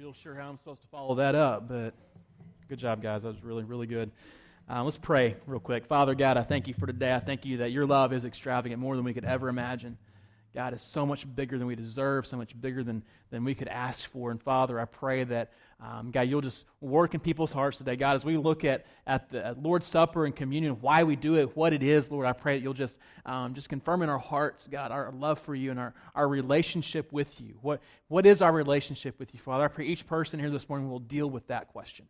real sure how I'm supposed to follow that up, but good job, guys. That was really, really good. Let's pray real quick. Father God, I thank you for today. I thank you that your love is extravagant, more than we could ever imagine. God, is so much bigger than we deserve, so much bigger than we could ask for. And Father, I pray that, God, you'll just work in people's hearts today. God, as we look at the Lord's Supper and communion, why we do it, what it is, Lord, I pray that you'll just confirm in our hearts, God, our love for you and our relationship with you. What is our relationship with you, Father? I pray each person here this morning will deal with that question.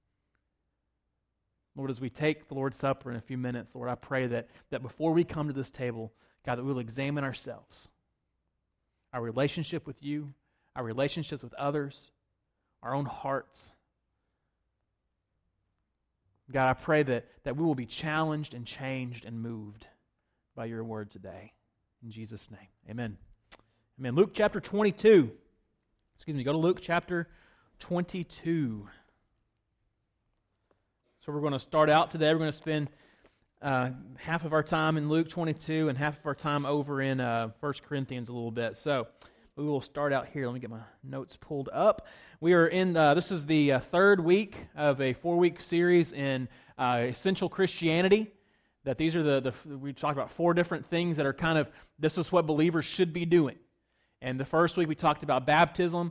Lord, as we take the Lord's Supper in a few minutes, Lord, I pray that before we come to this table, God, that we'll examine ourselves, our relationship with you, our relationships with others, our own hearts. God, I pray that we will be challenged and changed and moved by your word today. In Jesus' name, amen. Amen. Luke chapter 22. Go to Luke chapter 22. So we're going to start out today. We're going to spend half of our time in Luke 22 and half of our time over in 1 Corinthians a little bit. So we will start out here. Let me get my notes pulled up. We are in, this is the third week of a 4-week series in essential Christianity. That these are we talked about 4 different things that are kind of, this is what believers should be doing. And the first week we talked about baptism.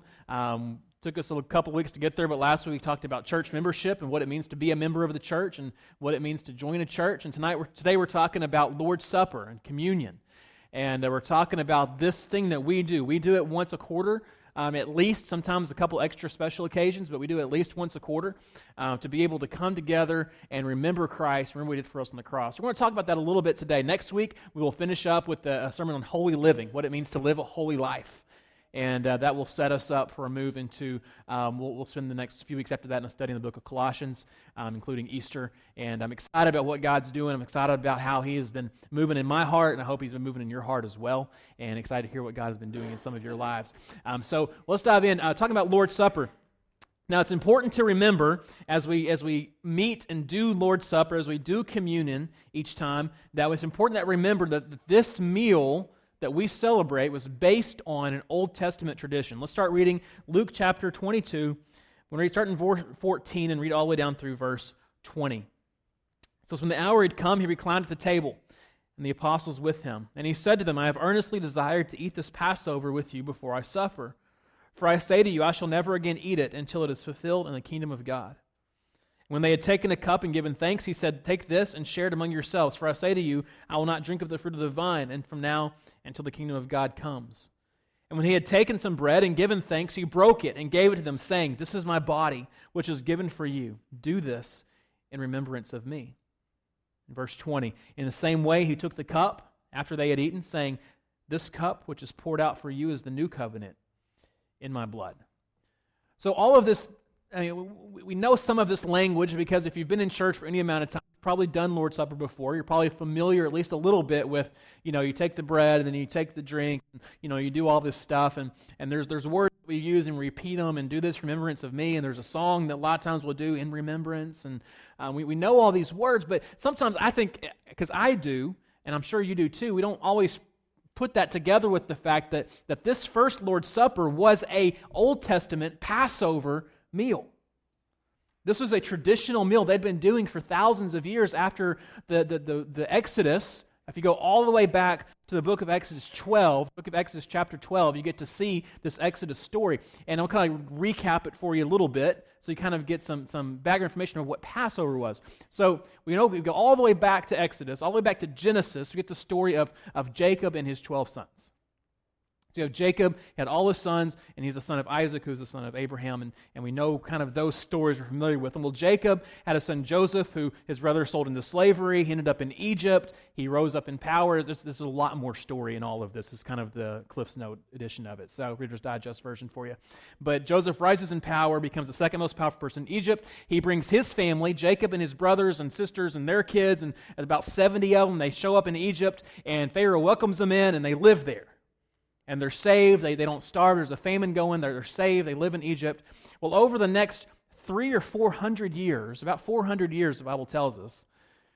Took us a couple weeks to get there, but last week we talked about church membership and what it means to be a member of the church and what it means to join a church. And today we're talking about Lord's Supper and communion. And we're talking about this thing that we do. We do it once a quarter, at least, sometimes a couple extra special occasions, but we do it at least once a quarter to be able to come together and remember Christ, remember what He did for us on the cross. We're going to talk about that a little bit today. Next week, we will finish up with a sermon on holy living, what it means to live a holy life. And that will set us up for a move into, we'll spend the next few weeks after that in a study in the book of Colossians, including Easter. And I'm excited about what God's doing. I'm excited about how He has been moving in my heart, and I hope He's been moving in your heart as well. And excited to hear what God has been doing in some of your lives. So let's dive in. Talking about Lord's Supper. Now, it's important to remember as we meet and do Lord's Supper, as we do communion each time, that it's important that remember that this meal that we celebrate was based on an Old Testament tradition. Let's start reading Luke chapter 22. We're going to start in verse 14 and read all the way down through verse 20. It says, when the hour had come, He reclined at the table, and the apostles with Him. And He said to them, I have earnestly desired to eat this Passover with you before I suffer. For I say to you, I shall never again eat it until it is fulfilled in the kingdom of God. When they had taken a cup and given thanks, He said, take this and share it among yourselves. For I say to you, I will not drink of the fruit of the vine, and from now until the kingdom of God comes. And when He had taken some bread and given thanks, He broke it and gave it to them, saying, this is my body, which is given for you. Do this in remembrance of me. In verse 20, in the same way He took the cup after they had eaten, saying, this cup which is poured out for you is the new covenant in my blood. So all of this, we know some of this language because if you've been in church for any amount of time, you've probably done Lord's Supper before. You're probably familiar at least a little bit with, you take the bread and then you take the drink, you do all this stuff, and there's words that we use and repeat them and do this in remembrance of me, and there's a song that a lot of times we'll do in remembrance, and we know all these words, but sometimes I think, because I do, and I'm sure you do too, we don't always put that together with the fact that this first Lord's Supper was a Old Testament Passover meal. This was a traditional meal they'd been doing for thousands of years after the Exodus. If you go all the way back to the book of Exodus 12, book of Exodus chapter 12, you get to see this Exodus story. And I'll kind of recap it for you a little bit so you kind of get some background information of what Passover was. So we go all the way back to Exodus, all the way back to Genesis. We get the story of Jacob and his 12 sons. So you have Jacob, he had all his sons, and he's the son of Isaac, who's the son of Abraham, and we know kind of those stories, we're familiar with them. Well, Jacob had a son Joseph, who his brother sold into slavery. He ended up in Egypt. He rose up in power. There's a lot more story in all of this. This is kind of the Cliff's Note edition of it, so Reader's Digest version for you. But Joseph rises in power, becomes the second most powerful person in Egypt. He brings his family, Jacob and his brothers and sisters and their kids, and about 70 of them, they show up in Egypt, and Pharaoh welcomes them in, and they live there. And they're saved, they don't starve, there's a famine going, they're saved, they live in Egypt. Well, over the next 300 or 400 years, about 400 years the Bible tells us,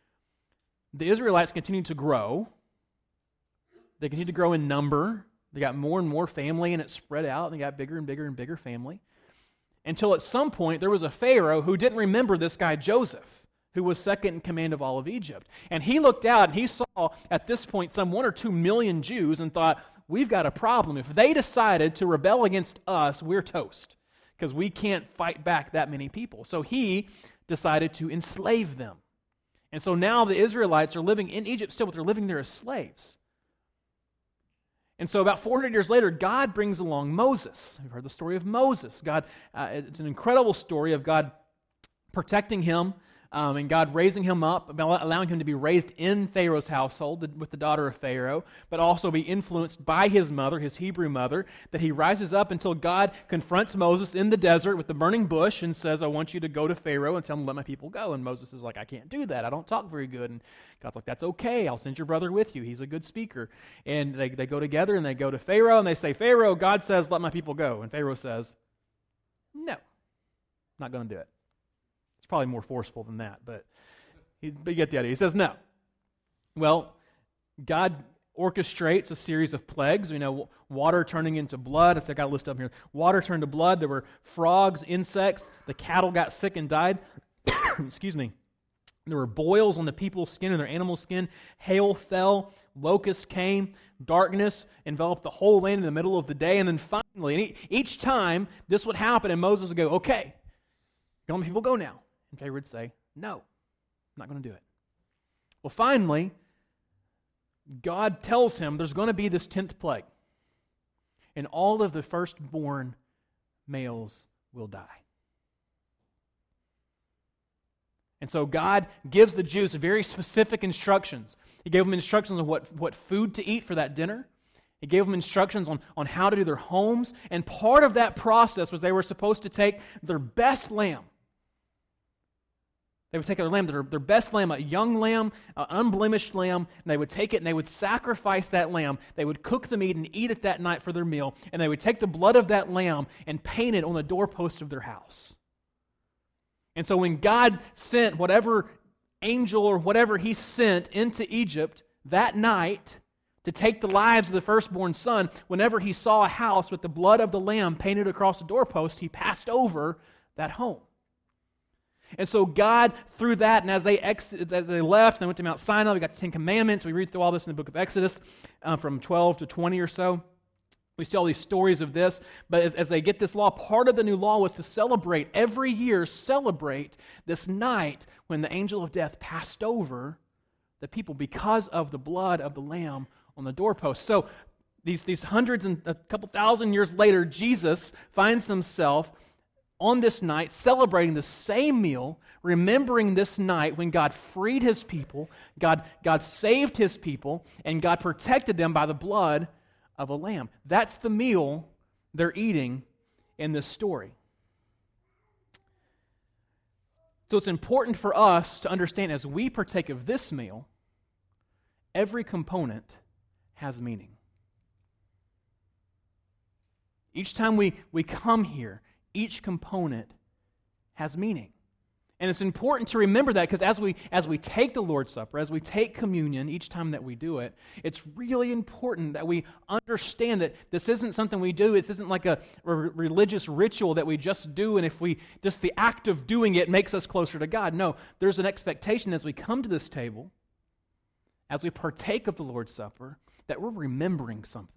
the Israelites continue to grow. They continue to grow in number. They got more and more family, and it spread out, and they got bigger and bigger and bigger family. until at some point there was a Pharaoh who didn't remember this guy Joseph, who was second in command of all of Egypt. And he looked out and he saw at this point some 1 or 2 million Jews and thought, we've got a problem. If they decided to rebel against us, we're toast, because we can't fight back that many people. So he decided to enslave them. And so now the Israelites are living in Egypt still, but they're living there as slaves. And so about 400 years later, God brings along Moses. We've heard the story of Moses. It's an incredible story of God protecting him and God raising him up, allowing him to be raised in Pharaoh's household with the daughter of Pharaoh, but also be influenced by his mother, his Hebrew mother, that he rises up until God confronts Moses in the desert with the burning bush and says, I want you to go to Pharaoh and tell him to let my people go. And Moses is like, I can't do that. I don't talk very good. And God's like, that's okay. I'll send your brother with you. He's a good speaker. And they go together and they go to Pharaoh and they say, Pharaoh, God says, let my people go. And Pharaoh says, no, not going to do it. Probably more forceful than that, but you get the idea. He says no. Well, God orchestrates a series of plagues. We know water turning into blood. I got a list up here. Water turned to blood. There were frogs, insects. The cattle got sick and died. Excuse me. There were boils on the people's skin and their animal skin. Hail fell. Locusts came. Darkness enveloped the whole land in the middle of the day. And then finally, each time this would happen, and Moses would go, okay, don't let people go now. And Pharaoh would say, no, I'm not going to do it. Well, finally, God tells him there's going to be this 10th plague, and all of the firstborn males will die. And so God gives the Jews very specific instructions. He gave them instructions on what food to eat for that dinner. He gave them instructions on how to do their homes. And part of that process was they were supposed to take their best lamb. They would take their lamb, their best lamb, a young lamb, an unblemished lamb, and they would take it and they would sacrifice that lamb. They would cook the meat and eat it that night for their meal. And they would take the blood of that lamb and paint it on the doorpost of their house. And so when God sent whatever angel or whatever he sent into Egypt that night to take the lives of the firstborn son, whenever he saw a house with the blood of the lamb painted across the doorpost, he passed over that home. And so God, through that, and as they left, and they went to Mount Sinai, we got the 10 Commandments. We read through all this in the book of Exodus, from 12 to 20 or so. We see all these stories of this. But as they get this law, part of the new law was to celebrate, every year celebrate this night when the angel of death passed over the people because of the blood of the Lamb on the doorpost. So these hundreds and a couple thousand years later, Jesus finds himself on this night, celebrating the same meal, remembering this night when God freed his people, God saved his people, and God protected them by the blood of a lamb. That's the meal they're eating in this story. So it's important for us to understand as we partake of this meal, every component has meaning. Each time we come here, each component has meaning. And it's important to remember that because as we take the Lord's Supper, as we take communion each time that we do it, it's really important that we understand that this isn't something we do. This isn't like a religious ritual that we just do, and if we just the act of doing it makes us closer to God. No, there's an expectation as we come to this table, as we partake of the Lord's Supper, that we're remembering something.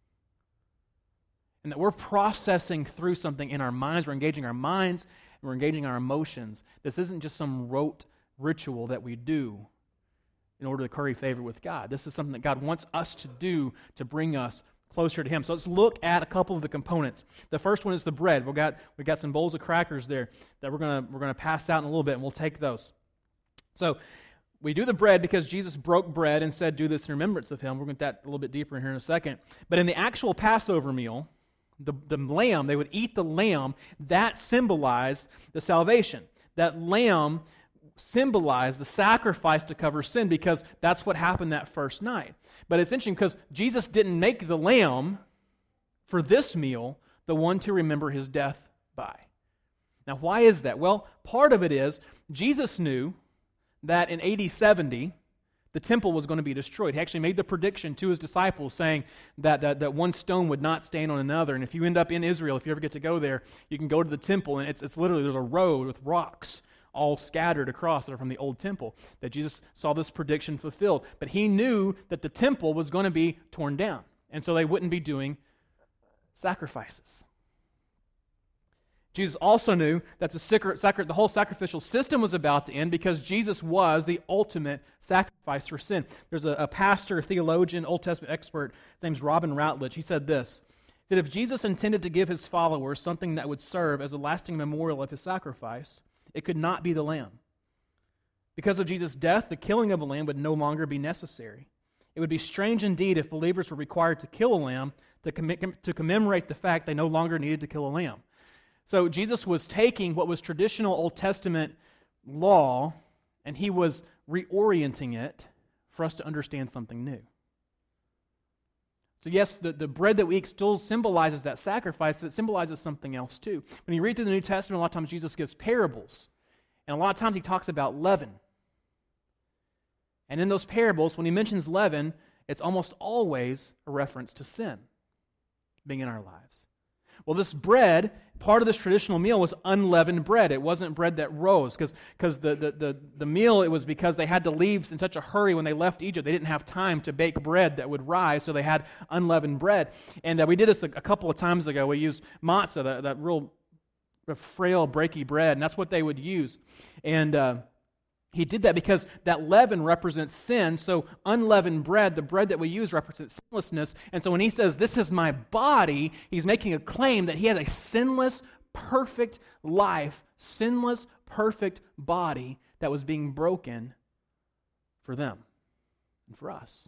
And that we're processing through something in our minds. We're engaging our minds and we're engaging our emotions. This isn't just some rote ritual that we do in order to curry favor with God. This is something that God wants us to do to bring us closer to him. So let's look at a couple of the components. The first one is the bread. We got some bowls of crackers there that we're gonna pass out in a little bit, and we'll take those. So we do the bread because Jesus broke bread and said, do this in remembrance of him. We're going to get that a little bit deeper in here in a second. But in the actual Passover meal, the lamb, they would eat the lamb, that symbolized the salvation. That lamb symbolized the sacrifice to cover sin because that's what happened that first night. But it's interesting because Jesus didn't make the lamb for this meal the one to remember his death by. Now, why is that? Well, part of it is Jesus knew that in AD 70, The temple was going to be destroyed. He actually made the prediction to his disciples saying that one stone would not stand on another. And if you end up in Israel, if you ever get to go there, you can go to the temple, and it's literally, there's a road with rocks all scattered across that are from the old temple, that Jesus saw this prediction fulfilled. But he knew that the temple was going to be torn down, and so they wouldn't be doing sacrifices. Jesus also knew that the whole sacrificial system was about to end because Jesus was the ultimate sacrifice for sin. There's a pastor, theologian, Old Testament expert, his name's Robin Routledge. He said this, that if Jesus intended to give his followers something that would serve as a lasting memorial of his sacrifice, it could not be the lamb. Because of Jesus' death, the killing of a lamb would no longer be necessary. It would be strange indeed if believers were required to kill a lamb to commemorate the fact they no longer needed to kill a lamb. So Jesus was taking what was traditional Old Testament law, and he was reorienting it for us to understand something new. So yes, the bread that we eat still symbolizes that sacrifice, but it symbolizes something else too. When you read through the New Testament, a lot of times Jesus gives parables, and a lot of times he talks about leaven. And in those parables, when he mentions leaven, it's almost always a reference to sin being in our lives. Well, this bread, part of this traditional meal was unleavened bread. It wasn't bread that rose, because the meal, it was because they had to leave in such a hurry when they left Egypt. They didn't have time to bake bread that would rise, so they had unleavened bread. And we did this a couple of times ago. We used matzah, that real frail, breaky bread, and that's what they would use. And he did that because that leaven represents sin, so unleavened bread, the bread that we use, represents sinlessness. And so when he says, this is my body, he's making a claim that he has a sinless, perfect life, sinless, perfect body that was being broken for them and for us.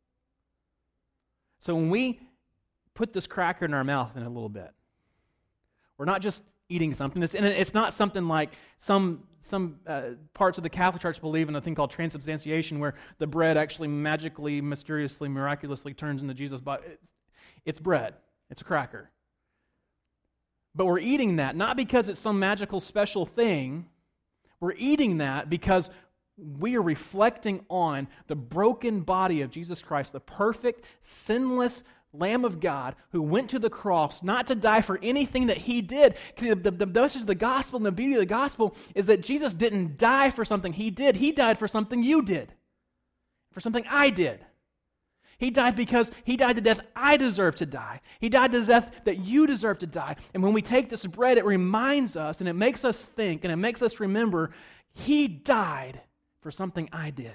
So when we put this cracker in our mouth in a little bit, we're not just eating something. It's not something like some parts of the Catholic Church believe in a thing called transubstantiation, where the bread actually magically, mysteriously, miraculously turns into Jesus' body. It's bread. It's a cracker. But we're eating that not because it's some magical special thing. We're eating that because we are reflecting on the broken body of Jesus Christ, the perfect, sinless Lamb of God who went to the cross not to die for anything that he did. The message of the gospel and the beauty of the gospel is that Jesus didn't die for something he did. He died for something you did, for something I did. He died because he died the death I deserve to die. He died the death that you deserve to die. And when we take this bread, it reminds us and it makes us think and it makes us remember he died for something I did.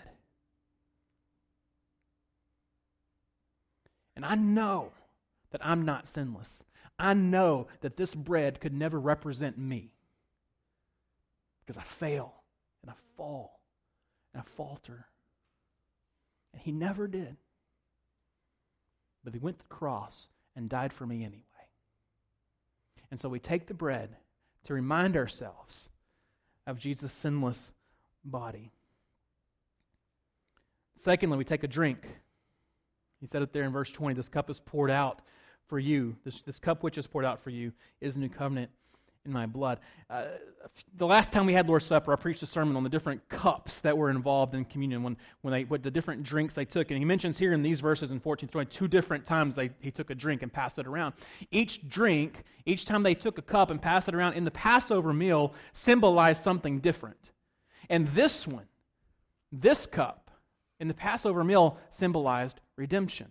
And I know that I'm not sinless. I know that this bread could never represent me because I fail and I fall and I falter. And he never did. But he went to the cross and died for me anyway. And so we take the bread to remind ourselves of Jesus' sinless body. Secondly, we take a drink. He said it there in verse 20, this cup is poured out for you. This cup which is poured out for you is a new covenant in my blood. The last time we had Lord's Supper, I preached a sermon on the different cups that were involved in communion, what the different drinks they took. And he mentions here in these verses in 14-20, 2 different times he took a drink and passed it around. Each drink, each time they took a cup and passed it around in the Passover meal, symbolized something different. And this one, this cup, in the Passover meal symbolized redemption.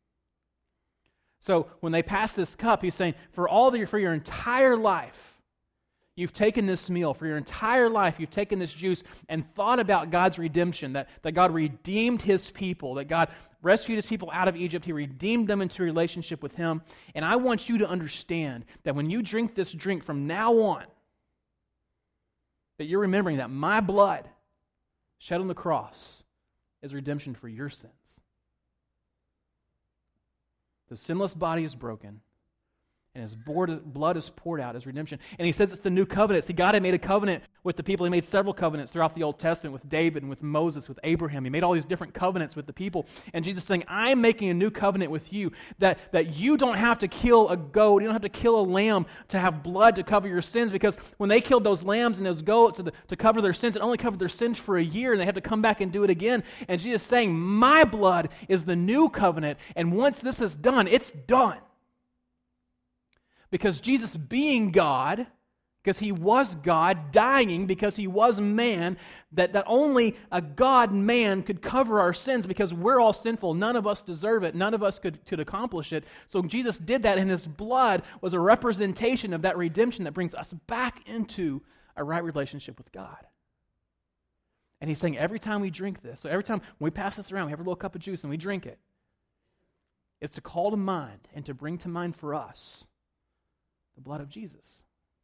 So when they pass this cup, he's saying, for your entire life, you've taken this meal. For your entire life, you've taken this juice and thought about God's redemption, that God redeemed his people, that God rescued his people out of Egypt. He redeemed them into a relationship with him. And I want you to understand that when you drink this drink from now on, that you're remembering that my blood shed on the cross is redemption for your sins. The sinless body is broken, and his blood is poured out as redemption. And he says it's the new covenant. See, God had made a covenant with the people. He made several covenants throughout the Old Testament with David and with Moses, with Abraham. He made all these different covenants with the people. And Jesus is saying, I'm making a new covenant with you, that you don't have to kill a goat, you don't have to kill a lamb to have blood to cover your sins, because when they killed those lambs and those goats to cover their sins, it only covered their sins for a year, and they had to come back and do it again. And Jesus is saying, my blood is the new covenant, and once this is done, it's done. Because Jesus being God, because he was God, dying because he was man, that only a God-man could cover our sins because we're all sinful. None of us deserve it. None of us could accomplish it. So Jesus did that, and his blood was a representation of that redemption that brings us back into a right relationship with God. And he's saying every time we drink this, so every time we pass this around, we have a little cup of juice and we drink it, it's to call to mind and to bring to mind for us the blood of Jesus.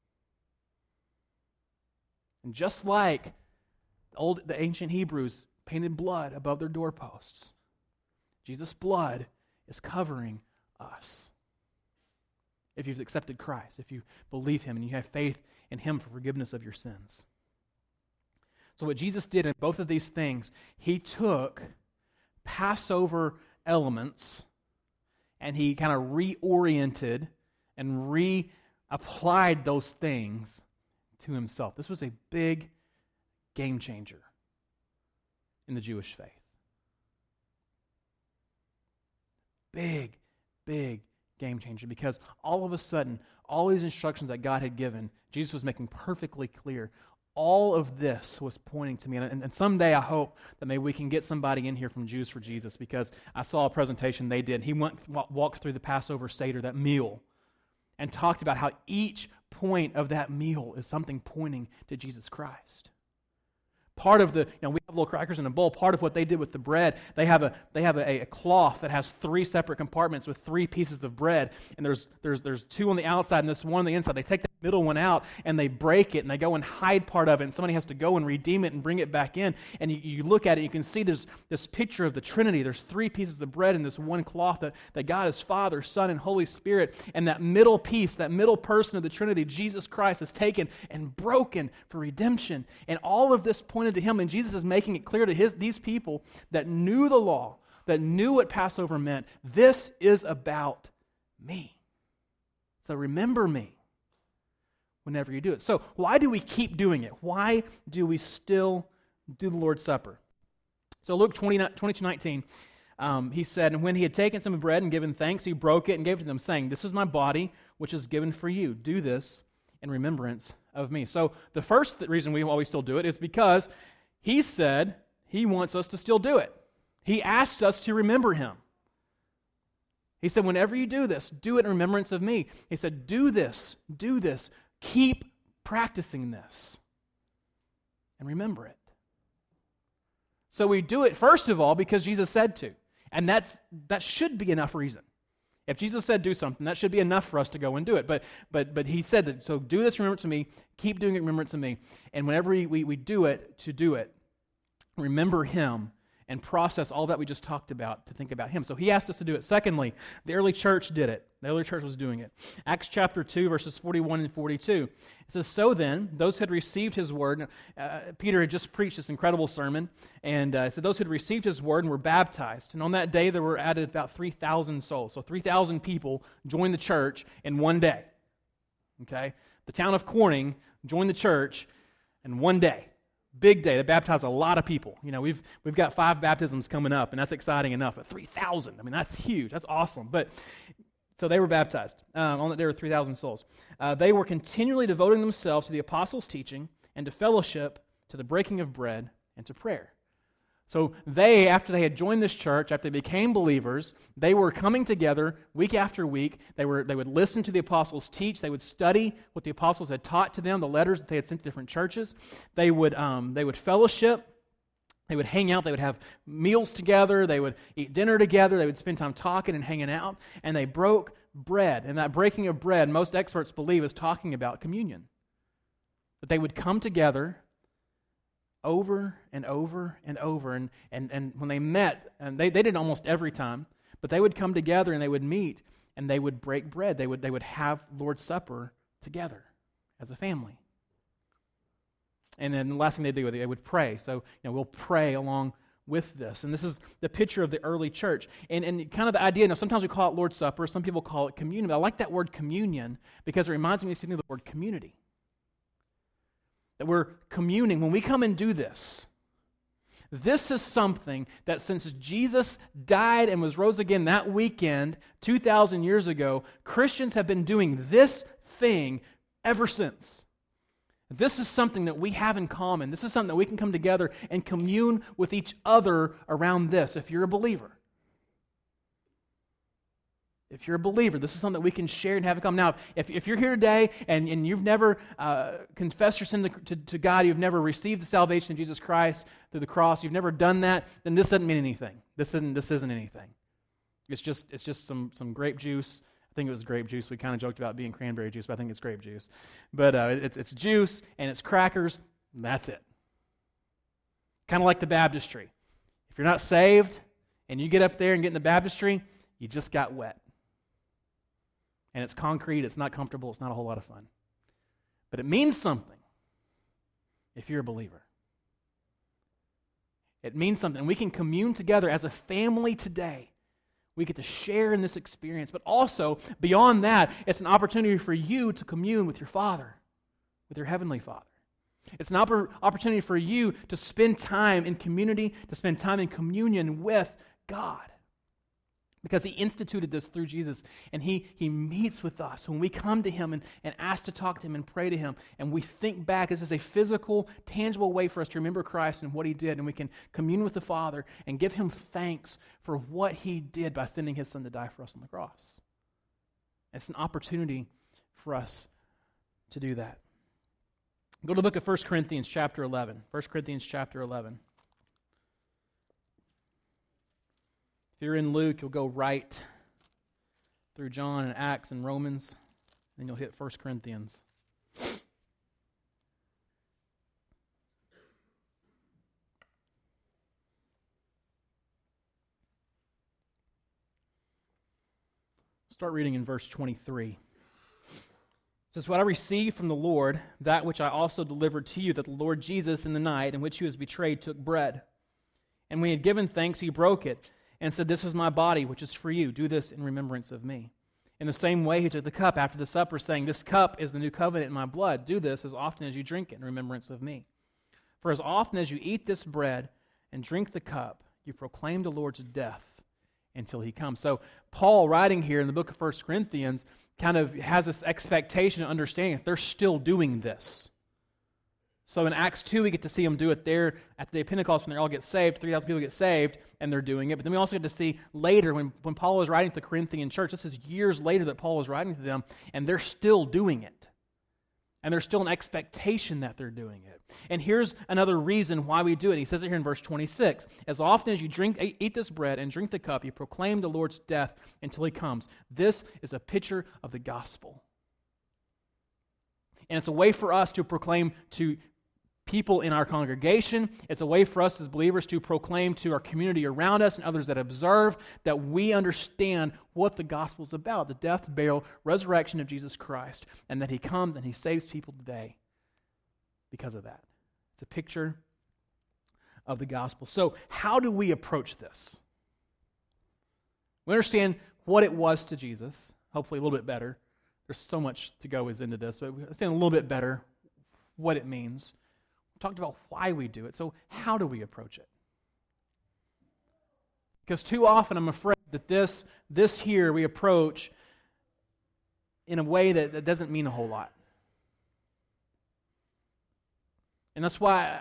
And just like the ancient Hebrews painted blood above their doorposts, Jesus' blood is covering us. If you've accepted Christ, if you believe him and you have faith in him for forgiveness of your sins. So what Jesus did in both of these things, he took Passover elements and he kind of reoriented and reapplied those things to himself. This was a big game changer in the Jewish faith. Big, big game changer, because all of a sudden, all these instructions that God had given, Jesus was making perfectly clear. All of this was pointing to me. And someday I hope that maybe we can get somebody in here from Jews for Jesus, because I saw a presentation they did. He walked through the Passover Seder, that meal, and talked about how each point of that meal is something pointing to Jesus Christ. Part of we have little crackers in a bowl. Part of what they did with the bread, they have a cloth that has 3 separate compartments with 3 pieces of bread, and there's 2 on the outside and this one on the inside. They take the middle one out and they break it and they go and hide part of it, and somebody has to go and redeem it and bring it back in. And you look at it, you can see there's this picture of the Trinity. There's 3 pieces of bread in this one cloth that God is Father, Son, and Holy Spirit, and that middle piece, that middle person of the Trinity, Jesus Christ, is taken and broken for redemption. And all of this pointed to him, and Jesus is making it clear to these people that knew the law, that knew what Passover meant. This is about me. So remember me whenever you do it. So why do we keep doing it? Why do we still do the Lord's Supper? So Luke 22:19, he said, and when he had taken some bread and given thanks, he broke it and gave it to them, saying, this is my body, which is given for you. Do this in remembrance of me. So the first reason we always still do it is because he said he wants us to still do it. He asked us to remember him. He said, whenever you do this, do it in remembrance of me. He said, do this, keep practicing this, and remember it. So we do it, first of all, because Jesus said to. And that should be enough reason. If Jesus said do something, that should be enough for us to go and do it. But he said that, so do this in remembrance of me, keep doing it in remembrance of me. And whenever we do it, to do it, remember him and process all that we just talked about to think about him. So he asked us to do it. Secondly, the early church did it. The early church was doing it. Acts chapter 2, verses 41 and 42. It says, so then, those who had received his word, Peter had just preached this incredible sermon, and so those who had received his word and were baptized. And on that day, there were added about 3,000 souls. So 3,000 people joined the church in one day. Okay? The town of Corning joined the church in one day. Big day. They baptized a lot of people. We've got 5 baptisms coming up, and that's exciting enough. But 3,000, that's huge. That's awesome. But so they were baptized. On that day were 3,000 souls. They were continually devoting themselves to the apostles' teaching and to fellowship, to the breaking of bread, and to prayer. So they, after they had joined this church, after they became believers, they were coming together week after week. They would listen to the apostles teach. They would study what the apostles had taught to them, the letters that they had sent to different churches. They would fellowship. They would hang out. They would have meals together. They would eat dinner together. They would spend time talking and hanging out. And they broke bread. And that breaking of bread, most experts believe, is talking about communion. That they would come together over and over and over. And when they met, and they did it almost every time, but they would come together and they would meet and they would break bread. They would have Lord's Supper together as a family. And then the last thing they do, they would pray. So, we'll pray along with this. And this is the picture of the early church. And kind of the idea, sometimes we call it Lord's Supper, some people call it communion. But I like that word communion because it reminds me of the word community. That we're communing. When we come and do this is something that since Jesus died and was rose again that weekend, 2,000 years ago, Christians have been doing this thing ever since. This is something that we have in common. This is something that we can come together and commune with each other around this, if you're a believer. If you're a believer, this is something that we can share and have in common. Now, if you're here today and you've never confessed your sin to God, you've never received the salvation of Jesus Christ through the cross, you've never done that, then this doesn't mean anything. This isn't anything. It's just some grape juice. I think it was grape juice. We kind of joked about being cranberry juice, but I think it's grape juice. But it's juice and it's crackers, and that's it. Kind of like the baptistry. If you're not saved and you get up there and get in the baptistry, you just got wet. And it's concrete, it's not comfortable, it's not a whole lot of fun. But it means something if you're a believer. It means something. And we can commune together as a family today. We get to share in this experience. But also, beyond that, it's an opportunity for you to commune with your Father, with your Heavenly Father. It's an opportunity for you to spend time in community, to spend time in communion with God. Because He instituted this through Jesus, and He meets with us. When we come to Him and ask to talk to Him and pray to Him, and we think back, this is a physical, tangible way for us to remember Christ and what He did, and we can commune with the Father and give Him thanks for what He did by sending His Son to die for us on the cross. It's an opportunity for us to do that. Go to the book of 1 Corinthians chapter 11. 1 Corinthians chapter 11. If you're in Luke, you'll go right through John and Acts and Romans, and you'll hit 1 Corinthians. Start reading in verse 23. It says, "What I received from the Lord, that which I also delivered to you, that the Lord Jesus, in the night in which He was betrayed, took bread. And when He had given thanks, He broke it, and said, 'This is my body, which is for you. Do this in remembrance of me.' In the same way, He took the cup after the supper, saying, 'This cup is the new covenant in my blood. Do this as often as you drink it in remembrance of me. For as often as you eat this bread and drink the cup, you proclaim the Lord's death until He comes.'" So Paul, writing here in the book of 1 Corinthians, kind of has this expectation and understanding that they're still doing this. So in Acts 2, we get to see them do it there at the day of Pentecost when they all get saved. 3,000 people get saved, and they're doing it. But then we also get to see later when Paul was writing to the Corinthian church, this is years later that Paul was writing to them, and they're still doing it. And there's still an expectation that they're doing it. And here's another reason why we do it. He says it here in verse 26. "As often as you eat this bread and drink the cup, you proclaim the Lord's death until He comes." This is a picture of the gospel. And it's a way for us to proclaim to people in our congregation. It's a way for us as believers to proclaim to our community around us and others that observe that we understand what the gospel is about, the death, burial, resurrection of Jesus Christ, and that He comes and He saves people today because of that. It's a picture of the gospel. So how do we approach this? We understand what it was to Jesus, hopefully a little bit better. There's so much to go into this, but we understand a little bit better what it means. Talked about why we do it. So how do we approach it? Because too often I'm afraid that this here we approach in a way that doesn't mean a whole lot. And that's why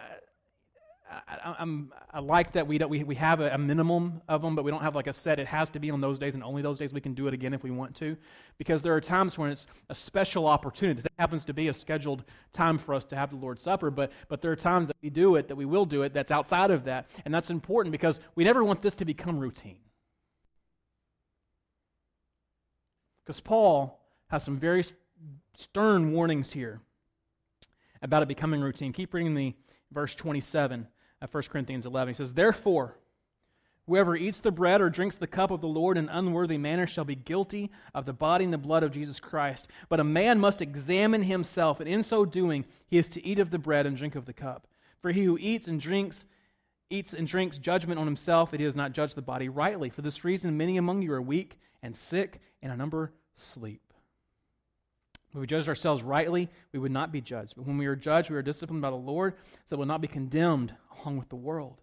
I like that we have a minimum of them, but we don't have like a set. It has to be on those days, and only those days. We can do it again if we want to, because there are times when it's a special opportunity. That happens to be a scheduled time for us to have the Lord's Supper, but there are times that we do it, that we will do it, that's outside of that, and that's important because we never want this to become routine. Because Paul has some very stern warnings here about it becoming routine. Keep reading the verse 27 of 1 Corinthians 11. He says, "Therefore, Whoever eats the bread or drinks the cup of the Lord in an unworthy manner shall be guilty of the body and the blood of Jesus Christ. But a man must examine himself, and in so doing he is to eat of the bread and drink of the cup. For he who eats and drinks judgment on himself, it is not judged the body rightly. For this reason many among you are weak and sick, and a number sleep. If we judged ourselves rightly, we would not be judged. But when we are judged, we are disciplined by the Lord, so we will not be condemned along with the world.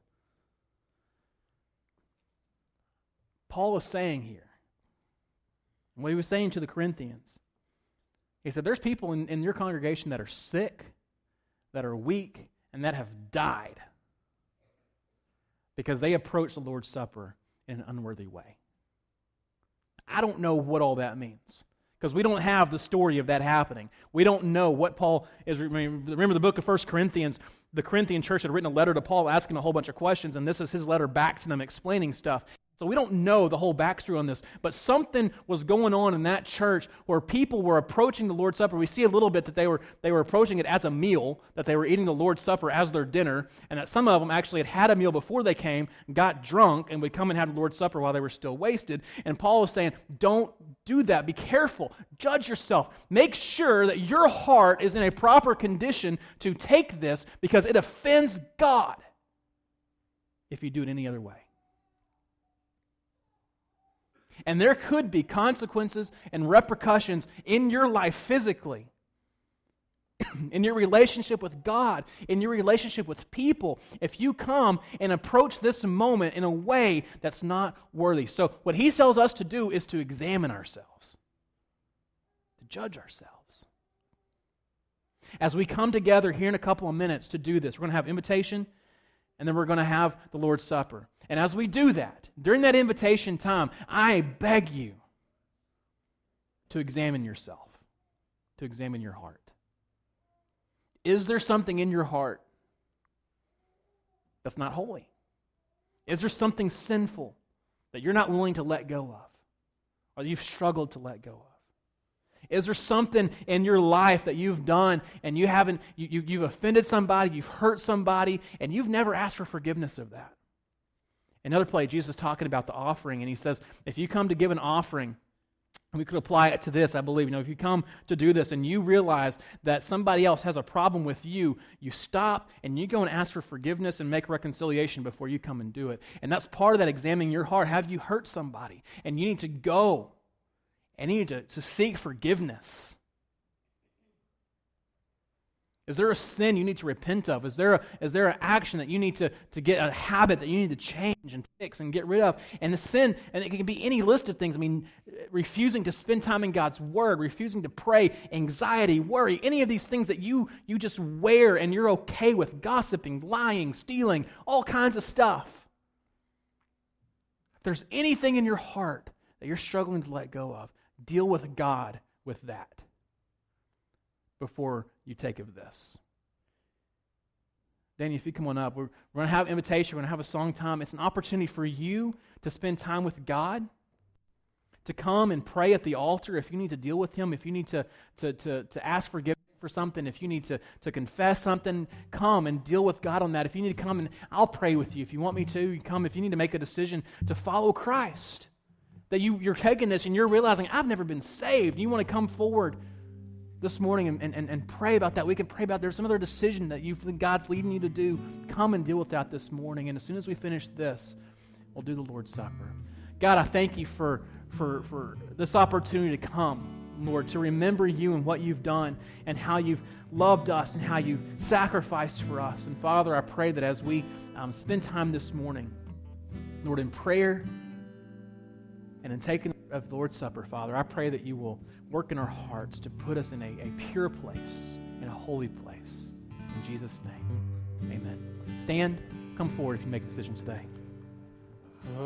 Paul is saying here, and what he was saying to the Corinthians, he said, there's people in your congregation that are sick, that are weak, and that have died because they approached the Lord's Supper in an unworthy way. I don't know what all that means, because we don't have the story of that happening. We don't know what Paul is. Remember the book of 1 Corinthians, the Corinthian church had written a letter to Paul asking a whole bunch of questions, and this is his letter back to them explaining stuff. So we don't know the whole backstory on this, but something was going on in that church where people were approaching the Lord's Supper. We see a little bit that they were approaching it as a meal, that they were eating the Lord's Supper as their dinner, and that some of them actually had a meal before they came, got drunk, and would come and have the Lord's Supper while they were still wasted. And Paul is saying, don't do that. Be careful. Judge yourself. Make sure that your heart is in a proper condition to take this, because it offends God if you do it any other way. And there could be consequences and repercussions in your life physically, in your relationship with God, in your relationship with people, if you come and approach this moment in a way that's not worthy. So what he tells us to do is to examine ourselves, to judge ourselves. As we come together here in a couple of minutes to do this, we're going to have invitation, and then we're going to have the Lord's Supper. And as we do that, during that invitation time, I beg you to examine yourself, to examine your heart. Is there something in your heart that's not holy? Is there something sinful that you're not willing to let go of, or that you've struggled to let go of? Is there something in your life that you've done and you've offended somebody, you've hurt somebody, and you've never asked for forgiveness of that? Another place, Jesus is talking about the offering, and he says, if you come to give an offering, and we could apply it to this, I believe, if you come to do this and you realize that somebody else has a problem with you, you stop and you go and ask for forgiveness and make reconciliation before you come and do it. And that's part of that examining your heart. Have you hurt somebody? And you need to go and you need to seek forgiveness. Is there a sin you need to repent of? Is there an action that you need to get, a habit that you need to change and fix and get rid of? And the sin, and it can be any list of things. I mean, refusing to spend time in God's Word, refusing to pray, anxiety, worry, any of these things that you just wear and you're okay with, gossiping, lying, stealing, all kinds of stuff. If there's anything in your heart that you're struggling to let go of, deal with God with that before you take of this. Danny, if you come on up, we're going to have invitation, we're going to have a song time. It's an opportunity for you to spend time with God, to come and pray at the altar if you need to deal with Him, if you need to ask forgiveness for something, if you need to confess something, come and deal with God on that. If you need to come, and I'll pray with you. If you want me to, you come. If you need to make a decision to follow Christ, that you're taking this and you're realizing, I've never been saved, and you want to come forward this morning and pray about that. We can pray about there's some other decision that God's leading you to do. Come and deal with that this morning. And as soon as we finish this, we'll do the Lord's Supper. God, I thank you for this opportunity to come, Lord, to remember you and what you've done and how you've loved us and how you've sacrificed for us. And Father, I pray that as we spend time this morning, Lord, in prayer and in taking of the Lord's Supper, Father, I pray that you will work in our hearts to put us in a pure place, in a holy place. In Jesus' name, amen. Stand, come forward if you make a decision today.